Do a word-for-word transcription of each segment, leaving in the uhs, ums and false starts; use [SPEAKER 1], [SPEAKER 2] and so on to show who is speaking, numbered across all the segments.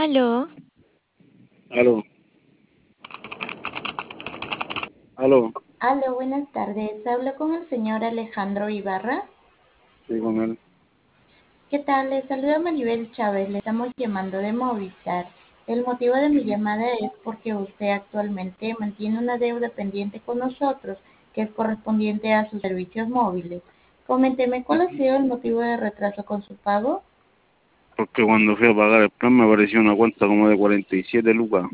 [SPEAKER 1] Aló,
[SPEAKER 2] Aló, aló,
[SPEAKER 3] Aló, buenas tardes. Hablo con el señor Alejandro Ibarra.
[SPEAKER 2] sí, con él.
[SPEAKER 3] ¿Qué tal? Le saluda Maribel Chávez. Le estamos llamando de Movistar. El motivo de mi llamada es porque usted actualmente mantiene una deuda pendiente con nosotros, que es correspondiente a sus servicios móviles. Coménteme, ¿cuál ha sido el motivo de retraso con su pago?
[SPEAKER 2] Porque cuando fui a pagar el plan me apareció una cuenta como de cuarenta y siete lucas.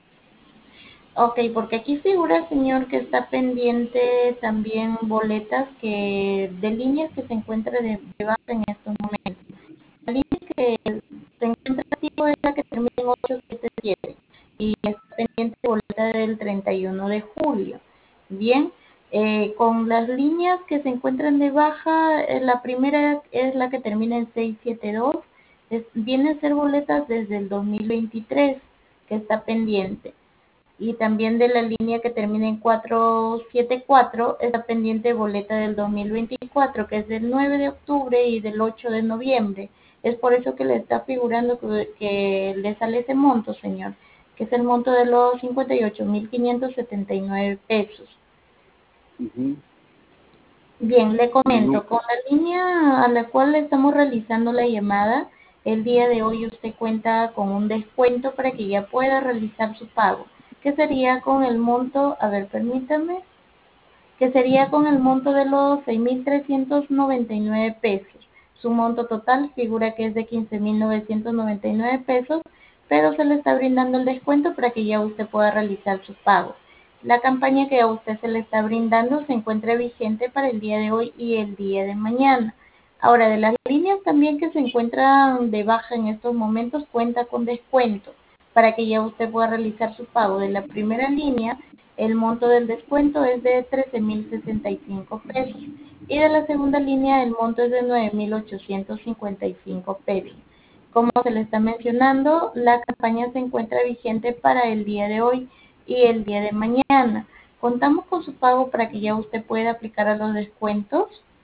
[SPEAKER 3] Ok, porque aquí figura, señor, que está pendiente también boletas que de líneas que se encuentran de, de baja en estos momentos. La línea que se encuentra activo es la que termina en ocho siete siete y está pendiente de boleta del treinta y uno de julio. Bien, eh, con las líneas que se encuentran de baja, eh, la primera es la que termina en seis siete dos, es, viene a ser boletas desde el dos mil veintitrés que está pendiente. Y también de la línea que termina en cuatro siete cuatro está pendiente boleta del dos mil veinticuatro, que es del nueve de octubre y del ocho de noviembre. Es por eso que le está figurando que, que le sale ese monto, señor, que es el monto de los cincuenta y ocho mil quinientos setenta y nueve pesos.
[SPEAKER 2] Ujú.
[SPEAKER 3] Bien, le
[SPEAKER 2] Y no,
[SPEAKER 3] comento, con la línea a la cual le estamos realizando la llamada, el día de hoy usted cuenta con un descuento para que ya pueda realizar su pago, que sería con el monto, a ver, permítame, que sería con el monto de los seis mil trescientos noventa y nueve pesos. Su monto total figura que es de quince mil novecientos noventa y nueve pesos, pero se le está brindando el descuento para que ya usted pueda realizar su pago. La campaña que a usted se le está brindando se encuentra vigente para el día de hoy y el día de mañana. Ahora, de las líneas también que se encuentran de baja en estos momentos, cuenta con descuento para que ya usted pueda realizar su pago. De la primera línea, el monto del descuento es de trece mil sesenta y cinco pesos y de la segunda línea el monto es de nueve mil ochocientos cincuenta y cinco pesos. Como se le está mencionando, la campaña se encuentra vigente para el día de hoy y el día de mañana. Contamos con su pago para que ya usted pueda aplicar a los descuentos.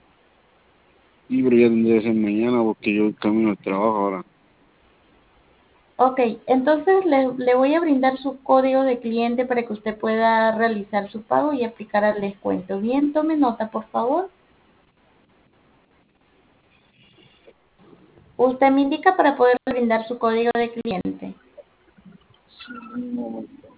[SPEAKER 2] sí, pero ya tendría que ser mañana porque yo camino al trabajo ahora.
[SPEAKER 3] Ok, entonces le, le voy a brindar su código de cliente para que usted pueda realizar su pago y aplicar al descuento. Bien, tome nota, por favor. Usted me indica para poder brindar su código de cliente.
[SPEAKER 2] Sí, no.